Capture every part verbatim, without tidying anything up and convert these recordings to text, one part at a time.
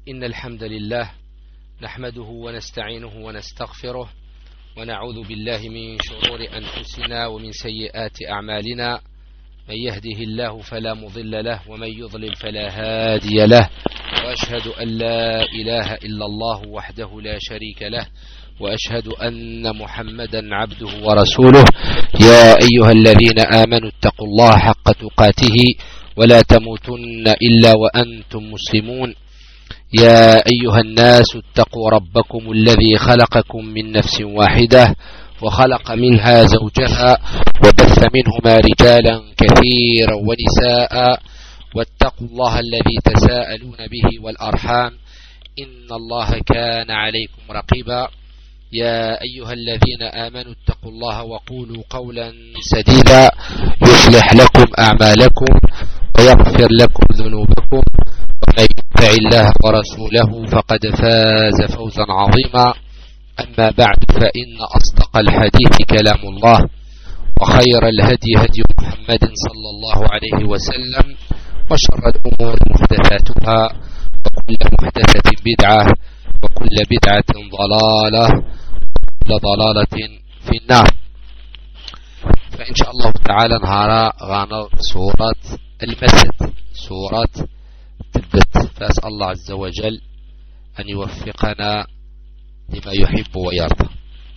إن الحمد لله نحمده ونستعينه ونستغفره ونعوذ بالله من شرور أنفسنا ومن سيئات أعمالنا. من يهده الله فلا مضل له ومن يضلل فلا هادي له، وأشهد أن لا إله إلا الله وحده لا شريك له، وأشهد أن محمدا عبده ورسوله. يا أيها الذين آمنوا اتقوا الله حق تقاته ولا تموتن إلا وأنتم مسلمون. يا أيها الناس اتقوا ربكم الذي خلقكم من نفس واحدة وخلق منها زوجها وبث منهما رجالا كثيرا ونساء، واتقوا الله الذي تساءلون به والأرحام إن الله كان عليكم رقيبا. يا أيها الذين آمنوا اتقوا الله وقولوا قولا سديدا يصلح لكم أعمالكم ويغفر لكم ذنوبكم، ومن يطع الله ورسوله فقد فاز فوزا عظيما. أما بعد، فإن أصدق الحديث كلام الله، وخير الهدي هدي محمد صلى الله عليه وسلم، وشر الأمور محدثاتها، وكل محدثة بدعة، وكل بدعة ضلالة، وكل ضلالة في النار. فإن شاء الله تعالى نهار غانا سورة المسد، سورة تبت. فأسأل الله عز وجل أن يوفقنا لما يحب ويرضى.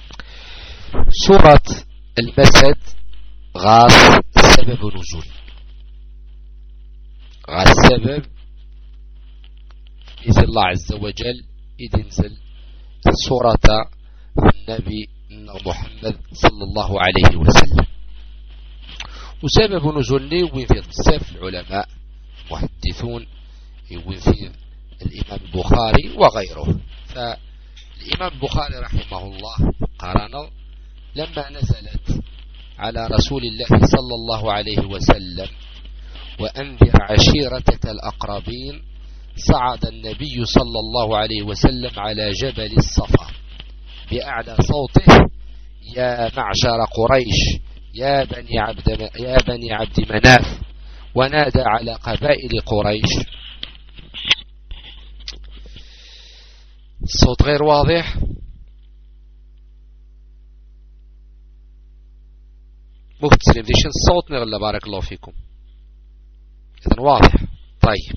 سورة المسد غاس سبب نزول، غاس سبب إذن الله عز وجل إذ انزل سورة النبي محمد صلى الله عليه وسلم. وسبب نزول وين في بزاف العلماء محدثون، وين في الإمام البخاري وغيره. فالإمام البخاري رحمه الله قرن لما نزلت على رسول الله صلى الله عليه وسلم وأنذر عشيرتك الأقربين، صعد النبي صلى الله عليه وسلم على جبل الصفا بأعلى صوته: يا معشر قريش، يا بني عبد يا بني عبد مناف. ونادى على قبائل قريش. الصوت غير واضح. مكتسلم ديش الصوت نغلى، بارك الله فيكم. إذن واضح. طيب.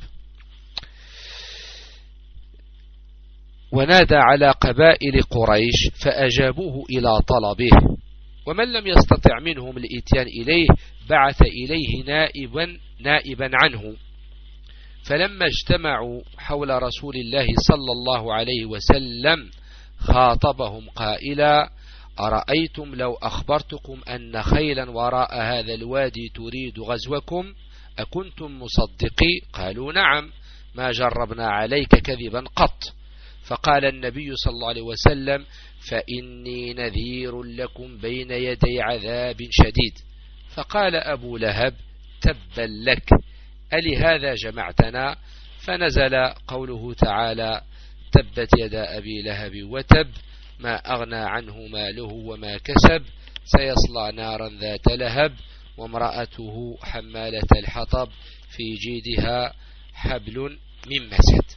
ونادى على قبائل قريش فأجابوه إلى طلبه، ومن لم يستطع منهم الإتيان إليه بعث إليه نائبا نائبا عنه. فلما اجتمعوا حول رسول الله صلى الله عليه وسلم خاطبهم قائلا: أرأيتم لو أخبرتكم أن خيلا وراء هذا الوادي تريد غزوكم أكنتم مصدقي؟ قالوا: نعم، ما جربنا عليك كذبا قط. فقال النبي صلى الله عليه وسلم: فإني نذير لكم بين يدي عذاب شديد. فقال أبو لهب: تبا لك، ألهذا جمعتنا؟ فنزل قوله تعالى: تبت يدا أبي لهب وتب، ما أغنى عنه ماله وما كسب، سيصلى نارا ذات لهب، وامرأته حمالة الحطب، في جيدها حبل من مسد.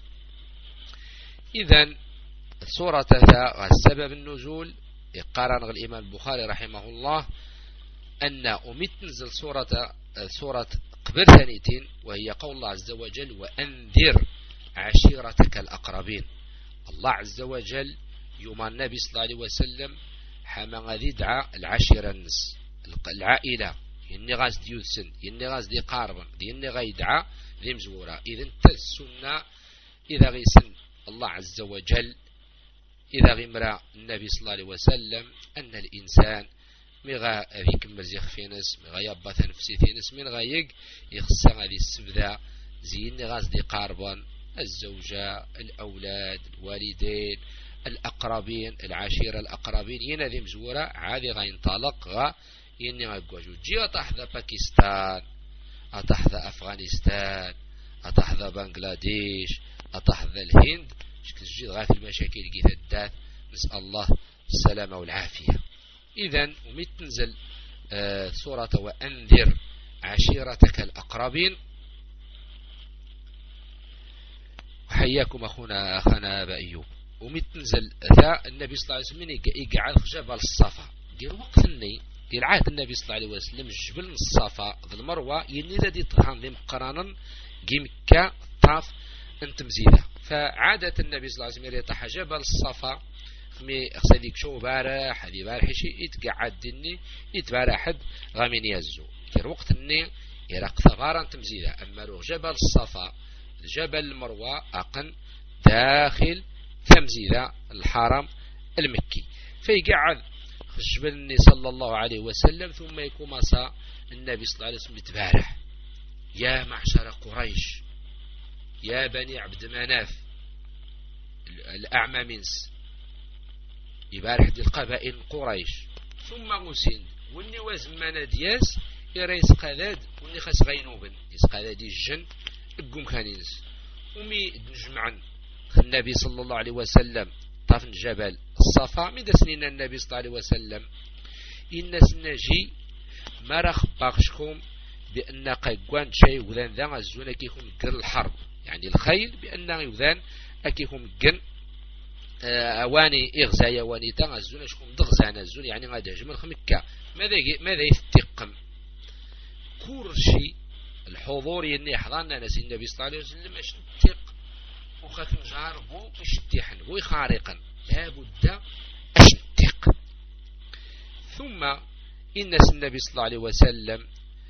إذن سورة السبب النزول قرن الإمام البخاري رحمه الله أن أمت تنزل سورة سورة قبل ثانيتين، وهي قول الله عز وجل: وأنذر عشيرتك الأقربين. الله عز وجل يوم النبي صلى الله عليه وسلم حما غادي يدعى العشيرة النس العائلة، يني غاز ديوسن، يني غاز دي قاربا، يني غايدعى ذي مزورة. إذن تسنى إذا غيسن الله عز وجل إذا غمر النبي صلى الله عليه وسلم أن الإنسان مغا ذيك مزيخ في نس، مغا يبث نفسي في نس، من غايق يخصى هذه السبذة زين غاز دي قاربا، الزوجة، الأولاد، الوالدين، الأقربين، العشيرة الأقربين، ينذي مزورة عادي غينطلق غا يني غاقواجو جي أتحذى باكستان، أتحذى أفغانستان، أتحذى بنغلاديش، أتحذى الهند، شكل الجيد غاية المشاكل قيث الدات، نسأل الله السلامة والعافية. إذن ومت تنزل آه سورة وأنذر عشيرتك الأقربين، حياكم أخونا أخانا أبا أيوب. ومتنزل ذا النبي صلى الله عليه وسلم يقعد في جبل الصفا دير وقت الني دير عهد النبي صلى الله عليه وسلم جبل الصفا ذا المروة يني ذا طرحان ذي مقرانا جيمكا طاف انت مزيدة. فعادة النبي صلى الله عليه وسلم يطيح جبل الصفا خمي أخسديك شو بارح هذي بارح شيء يتقعد دني يتبارح حد غامين يزو دير وقت الني يرق ثغارا تمزيدة. أما رو جبل الصفا جبل المروة أقن داخل تمزيدة الحرم المكي. فيقعد جبلني صلى الله عليه وسلم ثم يكون مسا النبي صلى الله عليه وسلم يتبارح يا معشر قريش يا بني عبد مناف الأعمى منس يبارح دي القبائل قريش ثم غسين وني وزمنا دياس يريس قاداد وني خاس غينوبن يسقاداد الجن اقوم كانينس ومي نجمعن النبي صلى الله عليه وسلم طافن جبل الصفا مدى سنين النبي صلى الله عليه وسلم إن سنجي مرخ باغشكم بأن قيقوان شيء وذان ذا غزونا كيكم قر الحرب يعني الخيل بأن يوذان أكيكم قن أواني إغزايا واني تغزونا شكم دغزانا الزون يعني غادا جمل خمكة ماذا ماذا يستقم كورشي الحضور يني حضرنا نسي النبي صلى الله عليه وسلم اش نتق وخاك نجاربو اشتيحن ويخارقا لابد اش نتق. ثم إن النبي صلى الله عليه وسلم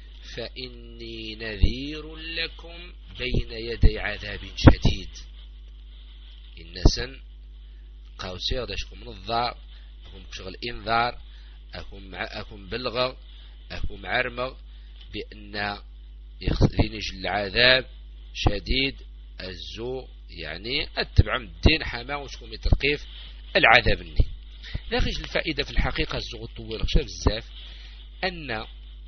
فإني نذير لكم بين يدي عذاب شديد. النسن قاوسير داشكم من الضار أكم شغل إنذار أكم أكم بلغ أكم عرمغ بأن يخذينج العذاب شديد الزو يعني اتبع من الدين حما وشكم يترقيف العذاب الني. لاخيش الفائدة في الحقيقة الزو طويل خشاف بزاف أن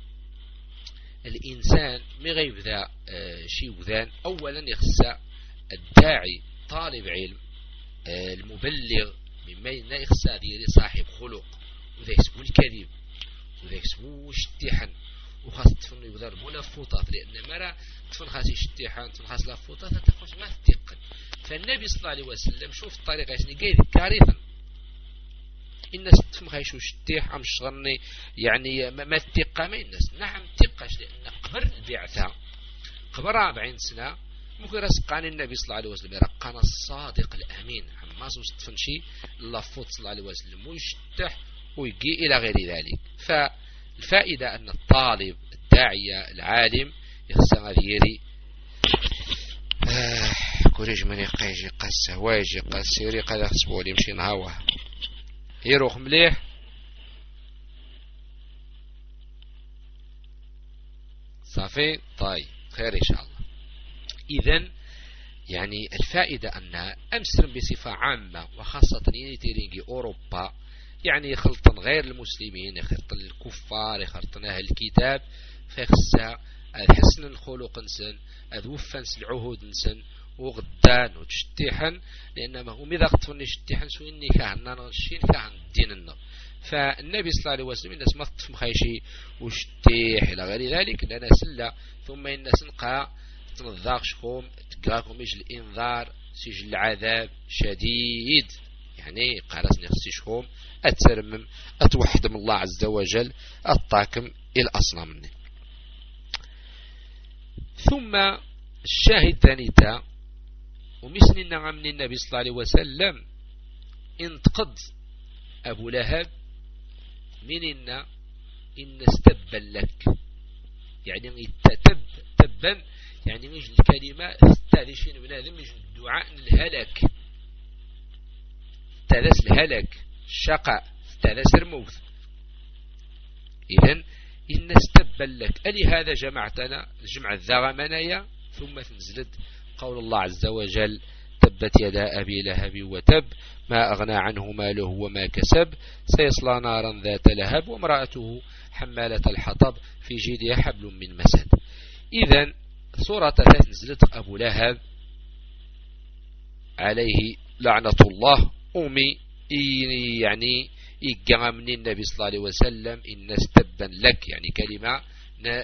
الإنسان مغيب ذا آه شي وذان أولا يخسى الداعي طالب علم آه المبلغ مما يخسى ديري صاحب خلق وذا يسبو الكذب وذا يسبو الشتيحن وخاص تفن يبذر بولا فوطات لأن مرة تفن خاص يشتيحن تفن خاص لا فوطات تفن ما تتقن. فالنبي صلى الله عليه وسلم شوف الطريقة يسني قيد كارثا الناس تفهم خايشو شتيح عم شغلني يعني ما تتقى ما الناس نعم تقاش لأن قبر البعثة قبر أربعين سنة ممكن رسقان النبي صلى الله عليه وسلم رقانا الصادق الأمين عما سوش تفن شي اللفوت صلى الله عليه وسلم ويشتح ويجي إلى غير ذلك. فالفائدة أن الطالب الداعية العالم يخسى غيري آه كوريج من يقيجي قاسة وايجي قاسة يري قد أخسبوا لي مشي نهاوه يروح مليح صافي طيب خير إن شاء الله. إذن يعني الفائدة أن أمسرم بصفة عامة وخاصة ينتيرينجي أوروبا يعني يخلطن غير المسلمين يخلطن الكفار يخلطن أهل الكتاب فيخسى حسن الخلق نسن أذوفنس العهود نسن وغدان وتشتيحن لأنما هم إذا قطفني شتيحن سو إني كهنا نغشين كهن ديننا. فالنبي صلى الله عليه وسلم الناس ما تطفم خيشي وشتيح إلى غير ذلك لأن سلا ثم الناس نقع تنضاقشكم تقراكم يجل الإنذار سجل العذاب شديد يعني قارس نخسيشكم أتسرمم أتوحد من الله عز وجل الطاكم إلى أصنام مني. ثم الشاهد ثانيتا ومسننا عمن النبي صلى الله عليه وسلم انتقد أبو لهب من إن إن استبا لك يعني تتب تبا يعني مش الكلمة استاذشين من هذا مش الدعاء الهلك استاذس الهلك الشقاء استاذس الموت. إذن إن استبا لك ألي هذا جمعتنا جمع الذا منايا ثم تنزلت قول الله عز وجل تبت يدا أبي لهب وتب ما أغنى عنه ماله وما كسب سيصلى نارا ذات لهب وامرأته حمالة الحطب في جيدها حبل من مسد. إذن سورة تنزلت أبو لهب عليه لعنة الله أمي يعني إيقام من النبي صلى الله عليه وسلم إن استبا لك يعني كلمة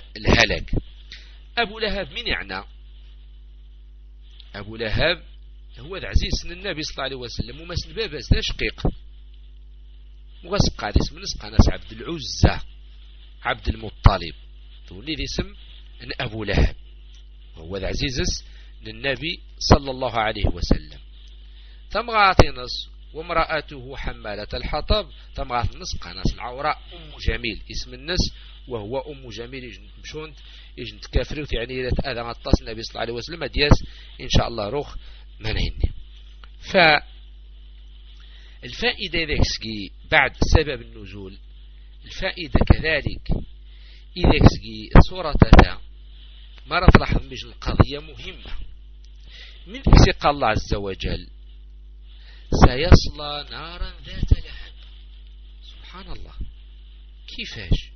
الهلك. أبو لهب من يعني أبو لهب هو ذا عزيز النبي صلى الله عليه وسلم وما سنبابا ذا شقيق وغسق اسم نسقى ناس عبد العزة عبد المطلب تولي ذي اسم أن أبو لهب وهو ذا عزيز للنبي صلى الله عليه وسلم. ثم غاطي نص وامرأته حمالة الحطب. ثم غاطي نص قناص العوراء أم جميل اسم النس وهو أم جميل يجن مشون يجن تكافري يعني إذا تأذى غطاس النبي صلى الله عليه وسلم دياس إن شاء الله روخ منهني. فالفائدة ذكسكي بعد سبب النزول الفائدة كذلك إذا كسكي صورة ذا مرة تلاحظ مش القضية مهمة من ذكسي الله عز وجل سيصلى نارا ذات لهب. سبحان الله كيفاش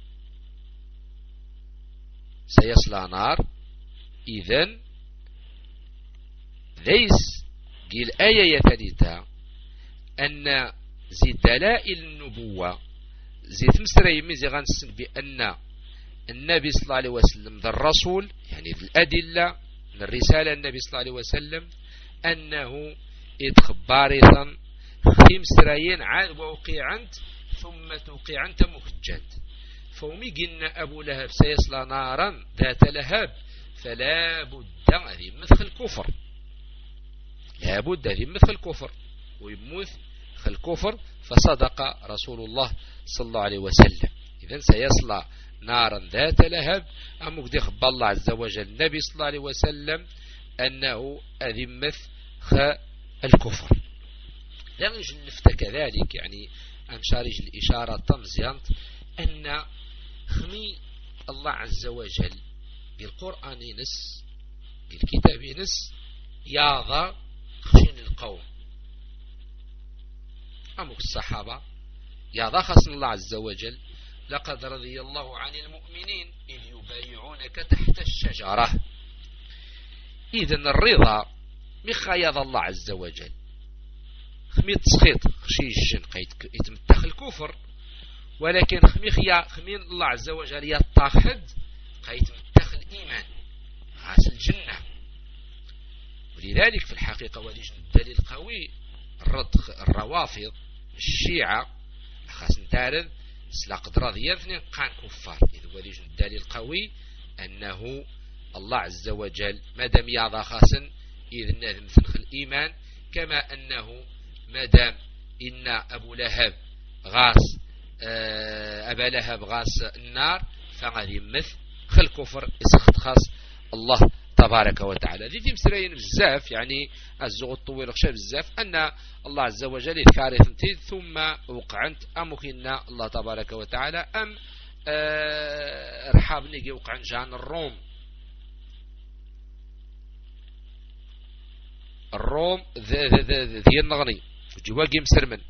سيصلى نار؟ إذن ليس قيل آية يثالثة أن زي دلائل النبوة زي تمسرى يميزي غنسن بأن النبي صلى الله عليه وسلم ذا الرسول يعني الأدلة من الرسالة النبي صلى الله عليه وسلم أنه إدخبارثا خيم سرايين عاد ووقيعنت ثم توقيعنت مهجنت فومي قلنا أبو لهب سيصلى نارا ذات لهب فلا بد هذه مثل الكفر لا بد هذه مثل الكفر ويموت الكفر فصدق رسول الله صلى الله عليه وسلم. إذن سيصلى نارا ذات لهب أمك دي خب الله عز وجل النبي صلى الله عليه وسلم أنه أذمث خ الكفر. يعني نفت كذلك يعني أنشارج الإشارة تمزيانت أن خمي الله عز وجل بالقرآن نس بالكتاب نس ياضى خشين القوم أمك الصحابة ياضى خصن الله عز وجل لقد رضي الله عن المؤمنين إذ يبايعونك تحت الشجرة. إذن الرضا مخياض الله عز وجل خمي تسخيط خشيش قيد يتمتخ الكفر ولكن خمي خيا خمي الله عز وجل يتاخد قيد يتمتخ الإيمان عاس الجنة. ولذلك في الحقيقة وليش الدليل قوي الرد الروافض الشيعة خاص نتارد سلاق راضي اثنين قان كفار. إذ وليش الدليل قوي أنه الله عز وجل مادام يعضى خاصا إذ الناس مثل الإيمان كما أنه مادام إن أبو لهب غاس أبا لهب غاس النار فغادي مثل خل كفر إسخت خاص الله تبارك وتعالى. ذي في مسرين بزاف يعني الزغ الطويل خشى بزاف أن الله عز وجل يذكر ثنتين ثم وقعنت أمكنا الله تبارك وتعالى أم أه رحاب نيجي وقعن جان الروم الروم ذي ذي ذي النغني جواقي مسرمن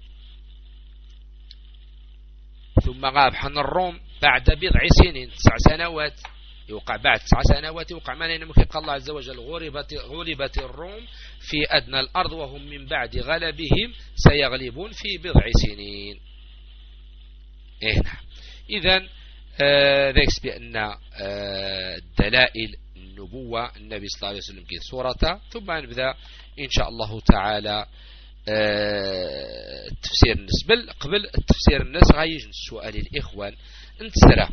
ثم غاب حن الروم بعد بضع سنين تسع سنوات يوقع بعد تسع سنوات يوقع ما نمكن قال الله عز وجل غلبت غلبت الروم في أدنى الأرض وهم من بعد غلبهم سيغلبون في بضع سنين. إيه نعم. إذن ذيكس بأن آه دلائل النبوة النبي صلى الله عليه وسلم كي سورة ثم نبدأ إن شاء الله تعالى آه تفسير الناس بل قبل التفسير الناس غايج سؤال الإخوان انتسرى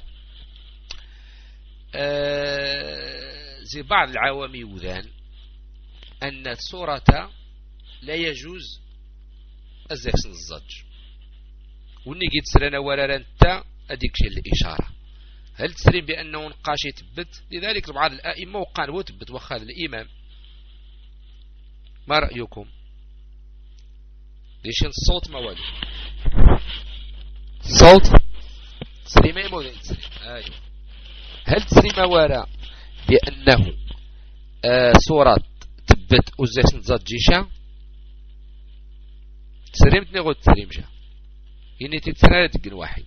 آه زي بعض العوامي وذان أن السورة لا يجوز الزكس الزج وني قيت سرنا ولا انت أديك شيء الإشارة هل تسرين بأنه نقاشي تبت لذلك بعض الآئمة وقال وتبت وخاذ الإمام. ما رأيكم؟ ليش الصوت ما والي الصوت تسري ما يموذن تسري آه. هل تسري ما وراء بأنه آه صورة تبت أزاك نتزجيشا تسري متني غد تسري مشا إني تتسرى تقن واحد.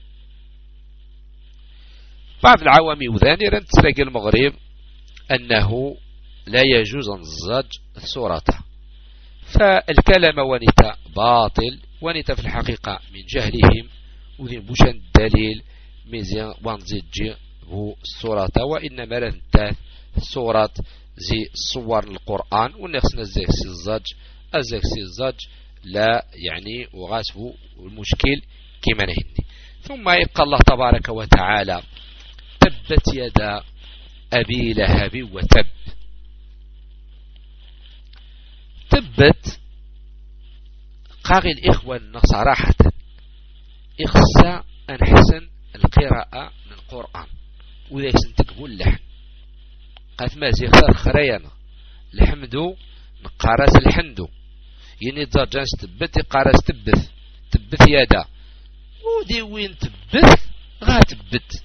بعض العوامي وذاني رن تسرق المغرب أنه لا يجوز نزج صورته فالكلام ونتا باطل ونتا في الحقيقة من جهلهم وذين بوشان الدليل ميزيان وانزج هو السورة وإنما لنتاث سورة زي صور القرآن ونخصنا الزيكسي الزج الزيكسي الزج لا يعني وغاسه المشكل كما نهني. ثم يبقى الله تبارك وتعالى تبت يدا أبي لهب وتب. تبت قاغي الإخوة صراحة إخصى أنحسن القراءة من القرآن وذا سنتقبوا اللحن قالت ما زي اختار خريانا الحمدو نقارس الحندو يعني تزرجانس تبت قارس تبث تبث يدا ودي وين تبث غا تبت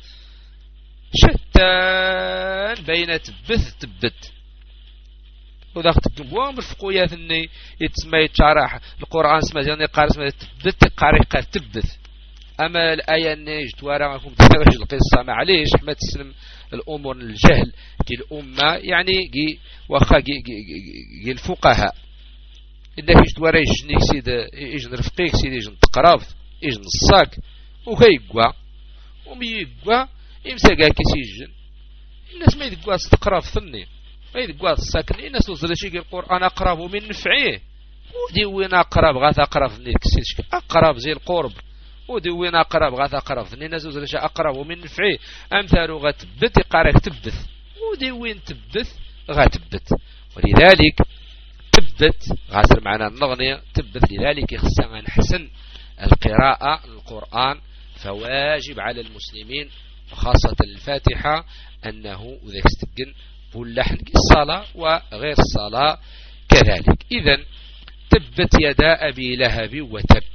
شتان بين تبث تبت وذا اختكم بوام الفقوية ثني يتسمى يتشارح القرآن سمى زياني قارس ما تبت قاري قار تبث. أما الآية نيج توارا لكم تتوجه القصة معليش حمد تسلم الأمور الجهل كي الأمة يعني جي وخا جي, جي, جي, جي الفقهاء إذا فيش توارا يجنيك سيد يجن رفقيك سيد يجن تقراب يجن الصاك وخيقوا وميقوا يمساقا كيس يجن الناس ما يدقوا تقراب ثني ما يدقوا الساكن الناس وصل شيء القرآن أقرب من نفعيه ودي وين أقرب غاث أقرب ثني كسيش أقرب زي القرب ودي وين أقرب غاث أقرب ثني الناس وصل شيء أقرب من نفعيه أمثال غتبت قارك تبث ودي وين تبث غتبت. ولذلك تبت غاسر معنا النغنية تبت لذلك يخصنا نحسن القراءة القرآن فواجب على المسلمين وخاصة الفاتحة أنه ذاك استقن واللحن الصلاة وغير الصلاة كذلك. إذن تبت يدا أبي لهب وتب.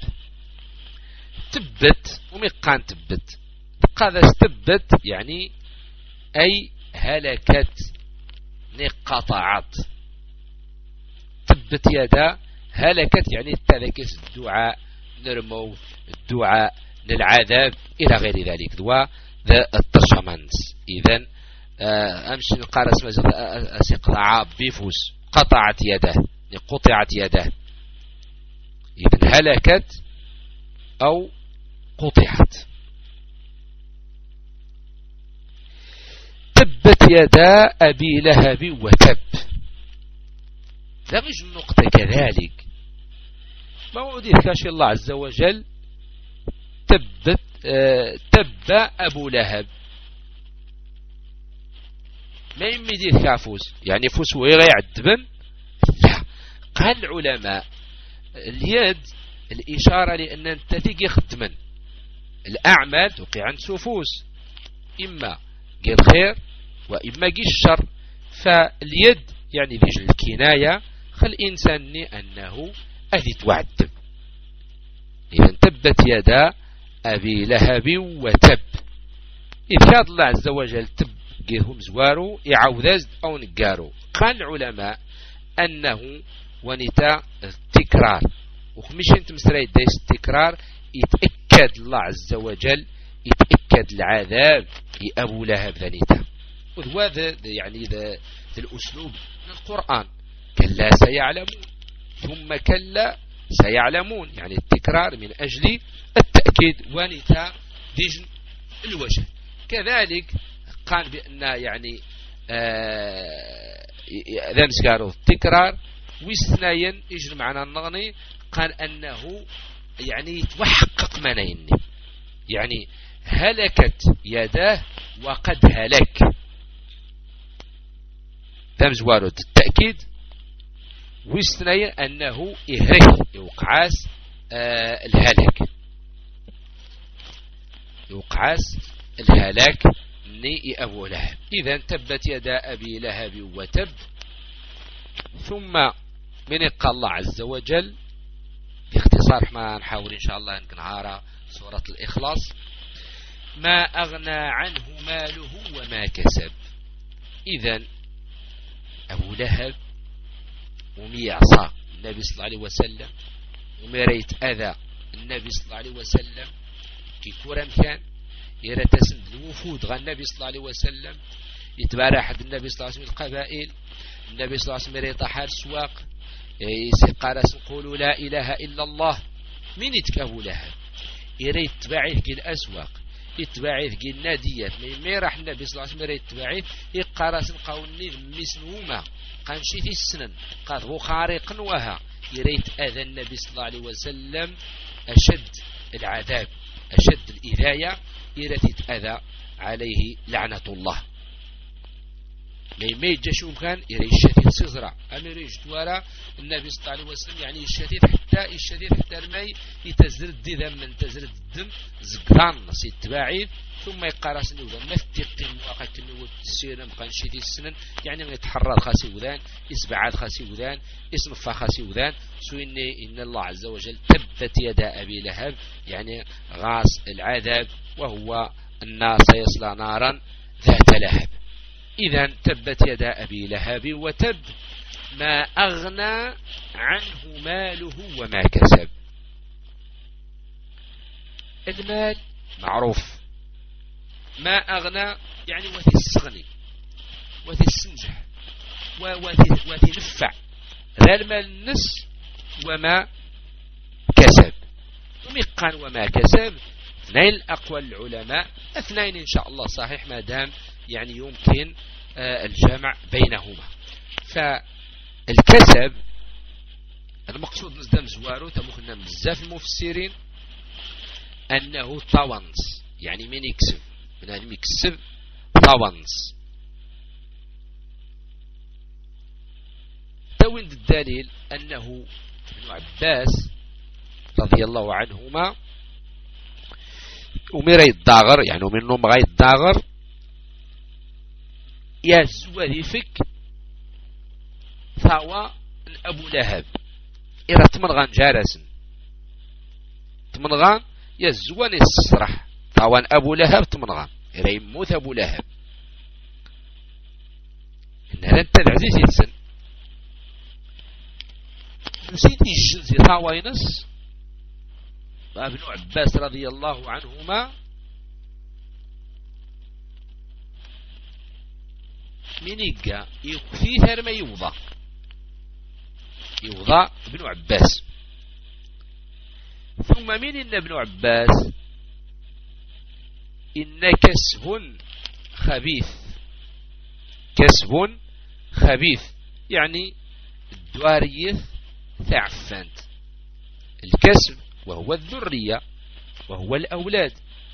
تبت ومقان تبت قاذا استبت يعني أي هلكت نقطعت. تبت يدا هلكت يعني التذكس الدعاء نرمو الدعاء للعذاب إلى غير ذلك دوا ذا التشمنس. إذن أمشي نقارس أسقطع بيفوس قطعت يده قطعت يده. إذن هلكت أو قطعت. تبت يدا أبي لهب وتب. لغيش النقطة كذلك موعود يذكاشي الله عز وجل تبت آه تب أبو لهب ما يمدي كافوس يعني فوس ويغي عدبن. لا قال العلماء اليد الإشارة لأن انت تيجي خدمن الأعمال توقع عن سفوس إما جي الخير وإما جي الشر. فاليد يعني ذي الكناية خل إنسان أنه أذي توعدب. إذن تبت يدا أبي لهب وتب. إذ كاد الله عز وجل تب جيهم زوارو يعوذز أو نقارو. قال العلماء أنه ونتا التكرار وخمش انت مسرى يدايس التكرار يتأكد الله عز وجل يتأكد العذاب لأبو لهب ذنيتا. وهذا يعني ذا الأسلوب من القرآن كلا سيعلمون ثم كلا سيعلمون يعني التكرار من أجل التأكيد ونتا ديجن الوجه. كذلك قال بأن يعني ذا نسكارو التكرار واثنين يجن معنا النغني قال أنه يعني يتوحقق منين يعني هلكت يداه وقد هلك. ذا مزوارو التأكيد واثنين أنه إهرك يوقعاس آه الهلاك يوقعاس الهلاك ني أبو لهب. إذن تبت يدا أبي لهب وتب. ثم من قال الله عز وجل باختصار ما نحاول إن شاء الله نقرأ سورة الإخلاص ما أغنى عنه ماله وما كسب. إذن أبو لهب وميعصى النبي صلى الله عليه وسلم ومريت أذى النبي صلى الله عليه وسلم كي كورم كان يرتسم الوفود غا النبي صلى الله عليه وسلم يتبارى أحد النبي صلى الله عليه وسلم القبائل. النبي صلى الله عليه وسلم يريت حار سواق يسقى نقولوا لا إله إلا الله. من يتك أبو لهب يريت تباعيه كي الأسواق يتباعي ذكي الناديات مي راح النبي صلى الله عليه وسلم يتباعي يقراس نقاوني مسنومة قنشي في السنن قاد بخاري قنوها يريت أذى النبي صلى الله عليه وسلم أشد العذاب أشد الإذاية يريت يتأذى عليه لعنة الله ما يجيش كان يري الشتيت سيزرع أما يري جدوارا النبي صلى الله عليه وسلم يعني الشتيت حتى الشتيت حتى الماء يتزرد الدم من تزرد الدم زقران يتباعي ثم يقارس نوذا ما فتيقين وقت النوذ السيرة مقان شتيت السنن يعني من يتحرر خاسي وذان يسبعاد خاسي وذان يصنفا خاسي وذان سويني إن الله عز وجل تبت يدا أبي لهب يعني غاس العذاب وهو النار سيصلى نارا ذات لهب. إذا تبت يدا أبي لهب وتب ما أغنى عنه ماله وما كسب. المال معروف ما أغنى يعني وثي السغني وثي السنجح وثي نفع ذا المال النس وما كسب. ومقان وما كسب اثنين الأقوال العلماء اثنين إن شاء الله صحيح ما دام يعني يمكن الجمع بينهما. فالكسب المقصود نزدم زوارو تمخنا بزاف المفسرين أنه طوانس يعني من يكسب من هذا يكسب طوانس. توين الدليل أنه ابن عباس رضي الله عنهما أمير يتداغر يعني منهم غاية الداغر يزوى فك ثوى أبو لهب إذا تمنغان جارسن تمنغان يزوى نسرح ثوى أبو لهب تمنغان إذا يموت أبو لهب إن هذا أنت العزيز يتسن نسيتي الشنزي ثوى ينس ابن عباس رضي الله عنهما من يقى يكثير ما يوضى يوضى ابن عباس. ثم من إن ابن عباس إن كسب خبيث كسب خبيث يعني الدواريث ثعفنت الكسب وهو الذرية وهو الأولاد.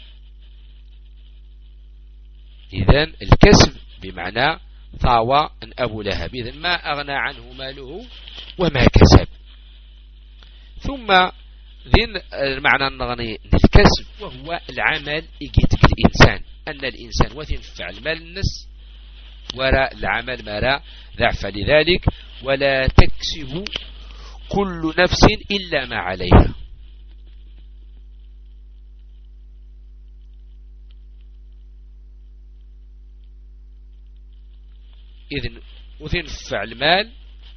إذن الكسب بمعنى طاوى أن أبو لهب إذن ما أغنى عنه ماله وما كسب. ثم ذن المعنى النغني الكسب وهو العمل يجيتك الإنسان أن الإنسان وتنفع المال النس وراء العمل مرا ضعف لذلك ولا تكسب كل نفس إلا ما عليها. إذن وتنفع المال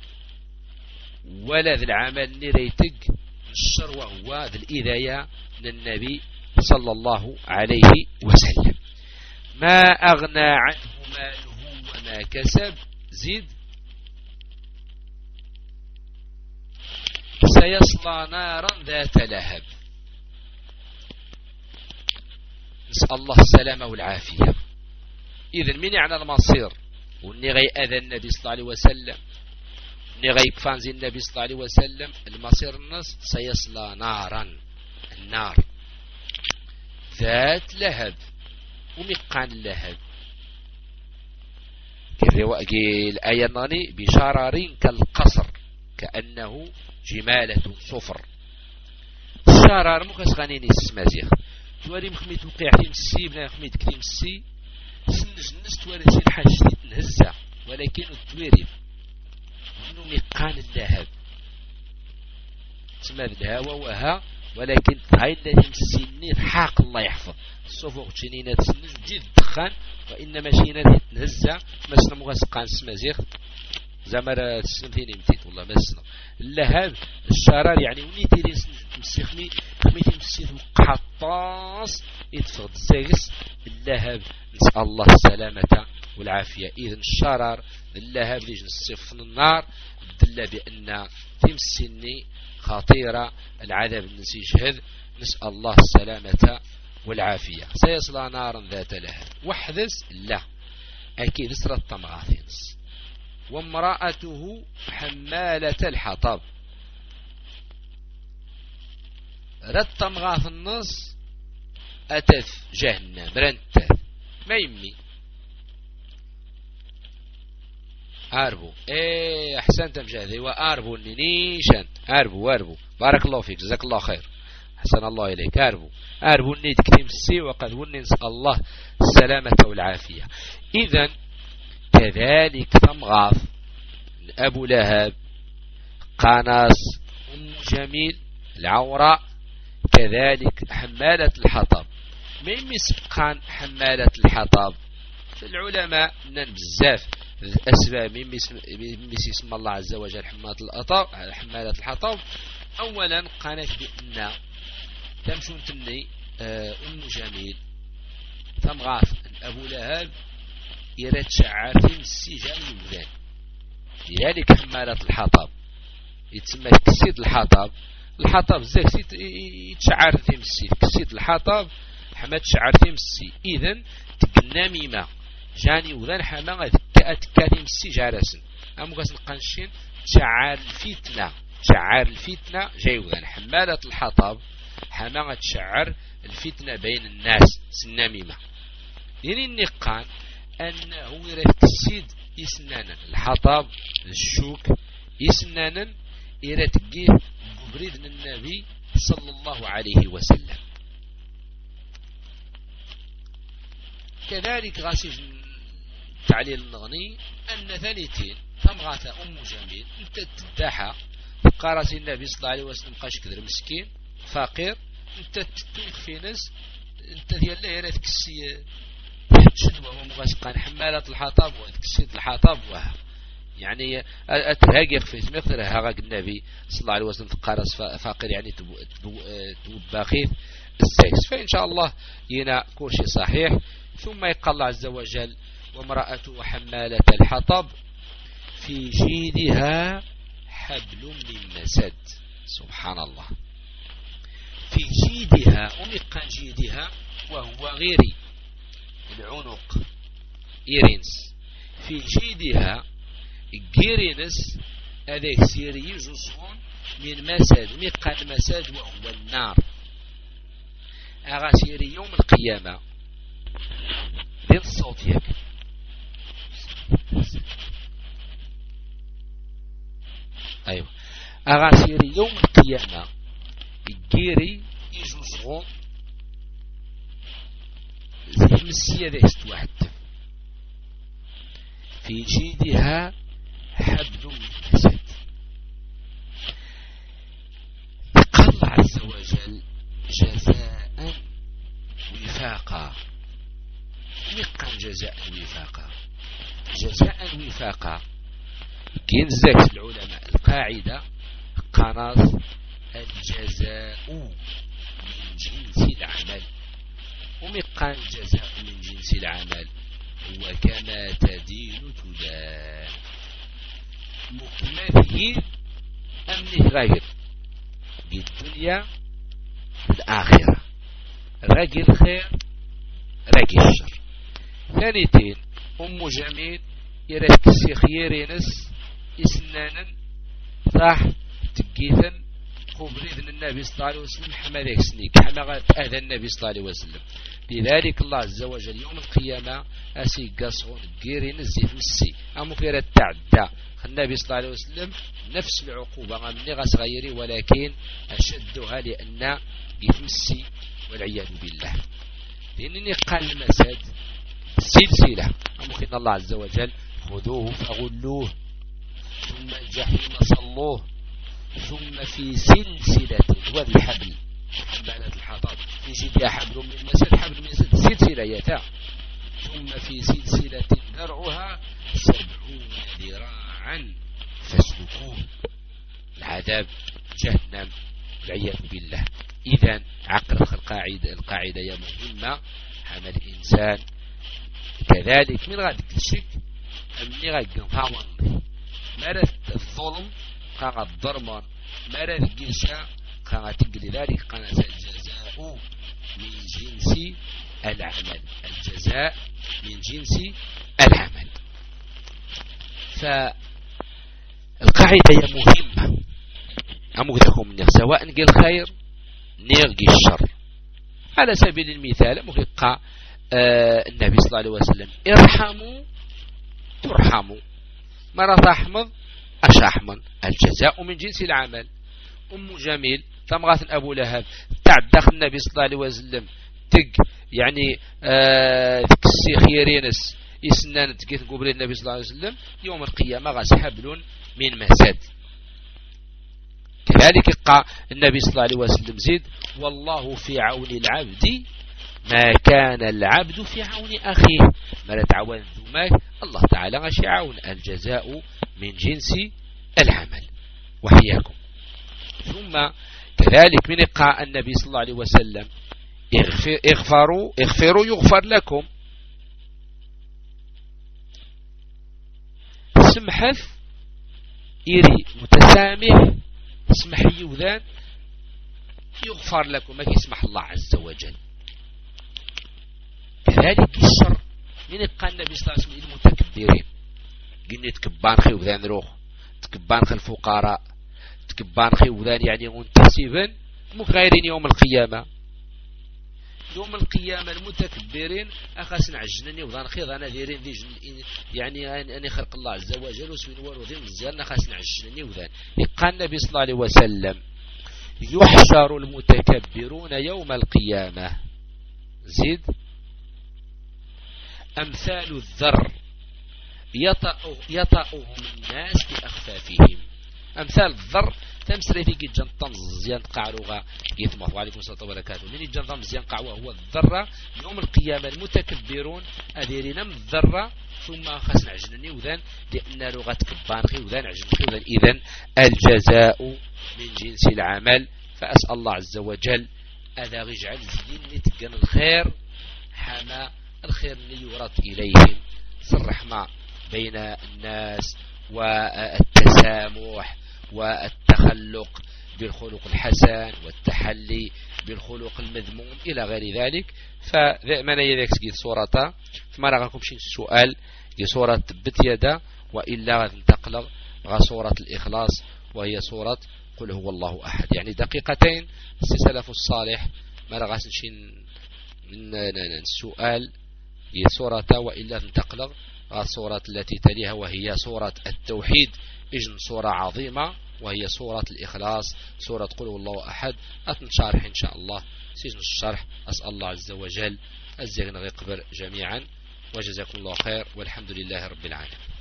ولا ذي العمل نريتك الشر وهو ذي الإذاية من النبي صلى الله عليه وسلم. ما أغنى عنه ماله وما كسب زيد سيصلى نارا ذات لهب. نسأل الله السلامة والعافية. إذن من يعني المصير وني غي أذى النبي صلى الله عليه وسلم ني غي كفانزي النبي صلى الله عليه وسلم المصير النص سيصلى نارا النار ذات لهب. ومقان اللهب الآية الناني بشرر كالقصر كأنه جمالة صفر. الشرر مكس غانيني السمازيخ تواري مخمي توقع في مسي بلا مخمي تكتي مسي سنج الناس تواري سي الحاج تنهزة ولكن التواري انه مقان اللهب تسمى الهوى وها ولكن هاي الذي مسيني حاق الله يحفظ الصفوق تشينينا تسنج جد الدخان وإنما شينا تنهزة مسنا مغسقان السمازيخ زمر السنتين امتيت والله مسنا اللهب الشرار يعني وني تيري تمسي خمي خمي تمسي قحطاس يتفقد السيغس اللهب نسأل الله السلامة والعافية. إذن الشرار اللهب ديج نصف النار دل بأن تمسيني خطيرة العذاب النسي جهد نسأل الله السلامة والعافية سيصلى نارا ذات لهب. وحدث لا أكيد سر الطمغاثينس. وامرأته حمالة الحطب رد طمغاث النص أتث جهنم رنتث ما يمي أربو إيه أحسنت مجاهدي وأربو نيشان أربو أربو بارك الله فيك جزاك الله خير حسن الله إليك. أربو أربو نيد كتيم السي وقد ونسأل الله السلامة والعافية. إذن كذلك تمغاث أبو لهب قاناس أم جميل العوراء كذلك حمالة الحطب. من مسبقان حمالة الحطب في العلماء نن بزاف الأسباب من اسم الله عز وجل حمالة الحطب. أولا قالت بأن تمشون تني أم جميل تمغاث أبو لهب يرد شعار في السجان الوذان لذلك حمالة الحطب يتسمى كسيد الحطب. الحطب زيك يتشعر في مسي كسيد الحطب حماد شعر في مسي. إذن تقنا ميما جاني وذان حما ذكاء تكاثي مسي جارسن أمو قاس القنشين شعار الفتنة شعار الفتنة جاي وذان حمالة الحطب حما تشعر الفتنة بين الناس سناميمة. يعني النقان أنه يرى تكسيد يسنانا الحطب الشوك يسنانا يرى تقيه بريد النبي صلى الله عليه وسلم. كذلك غاسج تعليل النغني أن ثانيتين تمغاث أم جميل انت تداحى قارس النبي صلى الله عليه وسلم قاش كذر مسكين فقير انت تتوخ في ناس انت ديال الله يرى تكسي شدوه ومغاسقان حمالة الحطب وتكسيد الحطب وها يعني أترهاجر في مثل هاغاق النبي صلى الله عليه وسلم قارس فاقر يعني تباخيث السيس. فإن شاء الله ينا كل شيء صحيح. ثم يقال الله عز وجل وامرأته حمالة الحطب في جيدها حبل من مسد. سبحان الله. في جيدها أمقا جيدها وهو غيري العنق إيرينس في جيدها جيرينس هذا سيري جزء من مسد مقا المسد وهو النار. أغا سيري يوم القيامة ذي الصوت يك أيوة أغا سيري يوم القيامة جيري جزء زي مسيا ذا استواحد في جيدها حبل من مسد. قال الله عز وجل جزاء وفاقا. مقا جزاء وفاقا جزاء وفاقا كين زاك العلماء القاعدة قناص الجزاء من جنس العمل. ومقا الجزاء من جنس العمل وكما تدين تدان مكمله أمنه غير بالدنيا والآخرة راجي الخير راجي الشر. ثانيتين أم جميل يريد كسي خيرينس إسنانا صح تقيثا قبريذن النبي صلى الله عليه وسلم حماذيك سنيك حما أذى النبي صلى الله عليه وسلم. لذلك الله عز وجل يوم القيامة أسي قصون قيرين الزيف مسي أمو كيرا تعدى النبي صلى الله عليه وسلم نفس العقوبة من غاس غيري ولكن أشدها لأن يتمسي والعياذ بالله. لأنني قال المساد سلسلة ممكن الله عز وجل خذوه فغلوه ثم الجحيم صلوه ثم في سلسلة وذي حبل حمالة الحطب في جيدها حبل من مسد حبل من مسد سلسلة يتا ثم في سلسلة ذرعها سبعون ذراعا فاسلكوه العذاب جهنم والعياذ بالله. إذن عقل القاعدة القاعدة يا مهمة حمل الإنسان كذلك من غادي الشك من غادي نفاون مرض الظلم قاعد ضرمان مرض الجنسة قاعد تقل ذلك قاعد الجزاء من جنس العمل. الجزاء من جنس العمل. فالقاعدة هي مهمة أمودكم منه سواء نقي الخير نيرقي الشر. على سبيل المثال مغيقى آه النبي صلى الله عليه وسلم ارحموا ترحموا مرة تحمض أشحمن الجزاء من جنس العمل. أم جميل ثمغات أبو لهب تعدخ النبي صلى الله عليه وسلم تق يعني آه تكسي خيرينس إسنان تقيت قبل النبي صلى الله عليه وسلم يوم القيامة غاس حبل من مسد. كذلك قال النبي صلى الله عليه وسلم زيد والله في عون العبد ما كان العبد في عون أخيه. ما تعاون ذماك الله تعالى غشي عون. الجزاء من جنس العمل. وحياكم. ثم كذلك من قال النبي صلى الله عليه وسلم اغفروا اغفروا يغفر لكم. سمحث إيري متسامح اسمح يوذان يغفر لكم ما يسمح الله عز وجل. كذلك الشر من قال النبي صلى الله عليه وسلم المتكبرين قلنا تكبان خي وذان روح تكبان خي الفقراء تكبان خي وذان يعني منتسبا مغيرين يوم القيامة. يوم القيامة المتكبرين أخاس نعجنني وذان خي ذانا ذيرين ذي يعني أني خلق الله عز وجل وسوين وذين مزيان أخاس نعجنني وذان. قال النبي صلى الله عليه وسلم يحشر المتكبرون يوم القيامة زيد أمثال الذر يطأهم الناس بأخفافهم. أمثال الذر تمسري في جن طمزيان قعروغا يثمه. وعليكم السلام وبركاته. من جن طمزيان قعوه هو الذرة يوم القيامة المتكبرون أذيرنا من الذرة ثم خسن عجنني وذان لأن لغة كبان خي وذان عجن خي وذان. إذن الجزاء من جنس العمل. فأسأل الله عز وجل أذا رجعل زين نتقن الخير حما الخير اللي يورد إليهم الرحمة بين الناس والتسامح والتخلق بالخلق الحسن والتحلي بالخلق المذموم إلى غير ذلك. فمن يذكس جيد صورة فما رغاكم شيء سؤال جي صورة بت يدا وإلا ننتقل غا صورة الإخلاص وهي صورة قل هو الله أحد. يعني دقيقتين السلف الصالح ما رغاس شيء من السؤال جي صورة وإلا ننتقل غا صورة التي تليها وهي صورة التوحيد. إجن صورة عظيمة وهي صورة الإخلاص صورة قل هو الله أحد. أتنشارح إن شاء الله سيجن الشرح. أسأل الله عز وجل الزغن غيقبر جميعا وجزاكم الله خير والحمد لله رب العالمين.